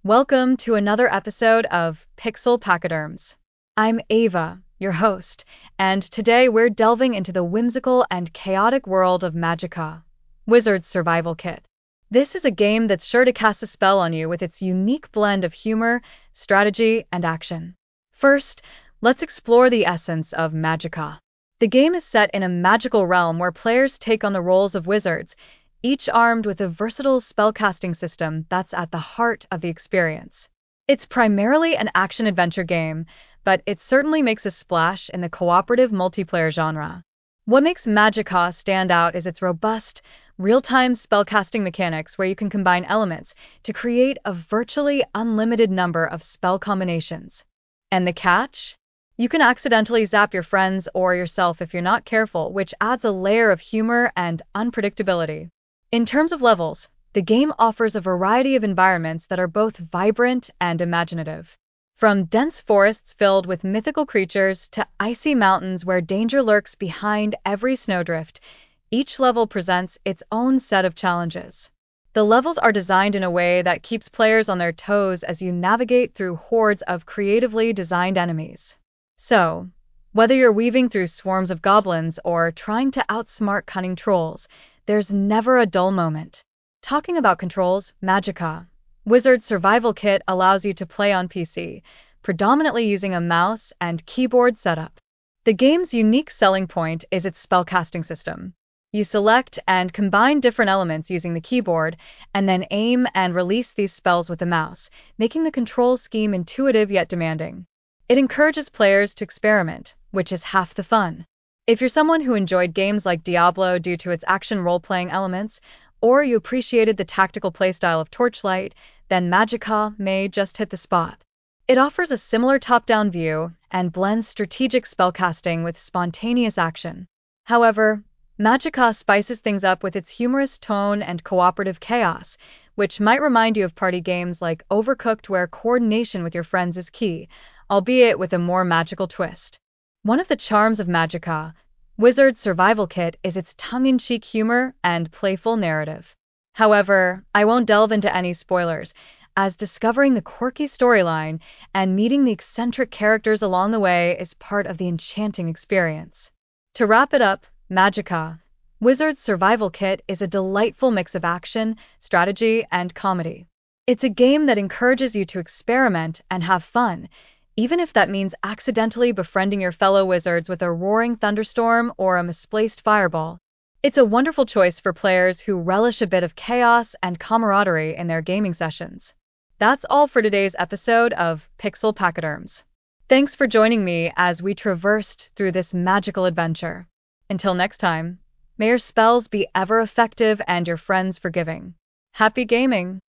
Welcome to another episode of Pixel Pachyderms. I'm Ava, your host, and today we're delving into the whimsical and chaotic world of Magicka, Wizard's Survival Kit. This is a game that's sure to cast a spell on you with its unique blend of humor, strategy, and action. First, let's explore the essence of Magicka. The game is set in a magical realm where players take on the roles of wizards, each armed with a versatile spellcasting system that's at the heart of the experience. It's primarily an action-adventure game, but it certainly makes a splash in the cooperative multiplayer genre. What makes Magicka stand out is its robust, real-time spellcasting mechanics where you can combine elements to create a virtually unlimited number of spell combinations. And the catch? You can accidentally zap your friends or yourself if you're not careful, which adds a layer of humor and unpredictability. In terms of levels, the game offers a variety of environments that are both vibrant and imaginative. From dense forests filled with mythical creatures to icy mountains where danger lurks behind every snowdrift, each level presents its own set of challenges. The levels are designed in a way that keeps players on their toes as you navigate through hordes of creatively designed enemies. So, whether you're weaving through swarms of goblins or trying to outsmart cunning trolls, there's never a dull moment. Talking about controls, Magicka, Wizard's Survival Kit allows you to play on PC, predominantly using a mouse and keyboard setup. The game's unique selling point is its spellcasting system. You select and combine different elements using the keyboard, and then aim and release these spells with the mouse, making the control scheme intuitive yet demanding. It encourages players to experiment, which is half the fun. If you're someone who enjoyed games like Diablo due to its action role-playing elements, or you appreciated the tactical playstyle of Torchlight, then Magicka may just hit the spot. It offers a similar top-down view and blends strategic spellcasting with spontaneous action. However, Magicka spices things up with its humorous tone and cooperative chaos, which might remind you of party games like Overcooked where coordination with your friends is key, albeit with a more magical twist. One of the charms of Magicka, Wizard's Survival Kit, is its tongue-in-cheek humor and playful narrative. However, I won't delve into any spoilers, as discovering the quirky storyline and meeting the eccentric characters along the way is part of the enchanting experience. To wrap it up, Magicka, Wizard's Survival Kit is a delightful mix of action, strategy, and comedy. It's a game that encourages you to experiment and have fun, even if that means accidentally befriending your fellow wizards with a roaring thunderstorm or a misplaced fireball. It's a wonderful choice for players who relish a bit of chaos and camaraderie in their gaming sessions. That's all for today's episode of Pixel Pachyderms. Thanks for joining me as we traversed through this magical adventure. Until next time, may your spells be ever effective and your friends forgiving. Happy gaming!